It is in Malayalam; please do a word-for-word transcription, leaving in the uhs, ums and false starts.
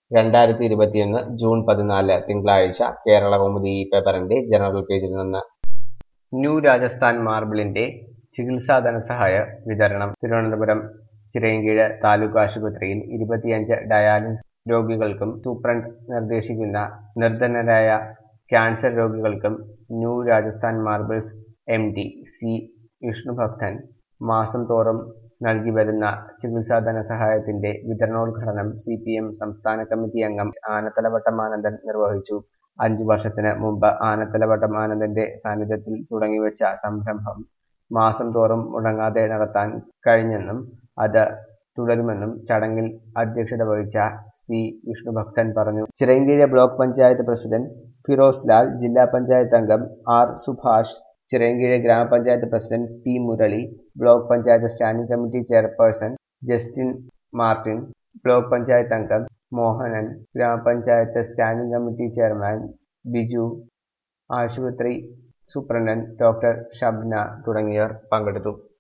രണ്ടായിരത്തി ഇരുപത്തിയൊന്ന് ജൂൺ പതിനാല് തിങ്കളാഴ്ച കേരളകൗമുദി ഈ പേപ്പറിന്റെ ജനറൽ പേജിൽ നിന്ന് ന്യൂ രാജസ്ഥാൻ മാർബിളിന്റെ ചികിത്സാ ധനസഹായ വിതരണം. തിരുവനന്തപുരം ചിറയൻകീഴ് താലൂക്ക് ആശുപത്രിയിൽ ഇരുപത്തിയഞ്ച് ഡയാലിസിസ് രോഗികൾക്കും സൂപ്രണ്ട് നിർദ്ദേശിക്കുന്ന നിർധനരായ ക്യാൻസർ രോഗികൾക്കും new Rajasthan marbles M D C Vishnubhakthan മാസം തോറും നൽകി വരുന്ന ചികിത്സാ ധനസഹായത്തിന്റെ വിതരണോദ്ഘാടനം സി പി എം സംസ്ഥാന കമ്മിറ്റി അംഗം ആനത്തലവട്ടം ആനന്ദൻ നിർവഹിച്ചു. അഞ്ചു വർഷത്തിന് മുമ്പ് ആനത്തലവട്ടം ആനന്ദന്റെ സാന്നിധ്യത്തിൽ തുടങ്ങിവെച്ച സംരംഭം മാസം തോറും മുടങ്ങാതെ നടത്താൻ കഴിഞ്ഞെന്നും അത് തുടരുമെന്നും ചടങ്ങിൽ അധ്യക്ഷത വഹിച്ച സി വിഷ്ണുഭക്തൻ പറഞ്ഞു. ചിറയൻകീഴ് ബ്ലോക്ക് പഞ്ചായത്ത് പ്രസിഡന്റ് ഫിറോസ് ലാൽ, ജില്ലാ പഞ്ചായത്ത് അംഗം ആർ സുഭാഷ്, ചിറയൻകീഴ് ഗ്രാമപഞ്ചായത്ത് president P Murali, block panchayat standing committee chairperson Justin Martin, block panchayat അംഗം മോഹനൻ, ഗ്രാമപഞ്ചായത്ത് സ്റ്റാൻഡിംഗ് കമ്മിറ്റി ചെയർമാൻ ബിജു, ആശുപത്രി സൂപ്രണ്ടന്റ് ഡോക്ടർ ഷബ്ന തുടങ്ങിയവർ പങ്കെടുത്തു.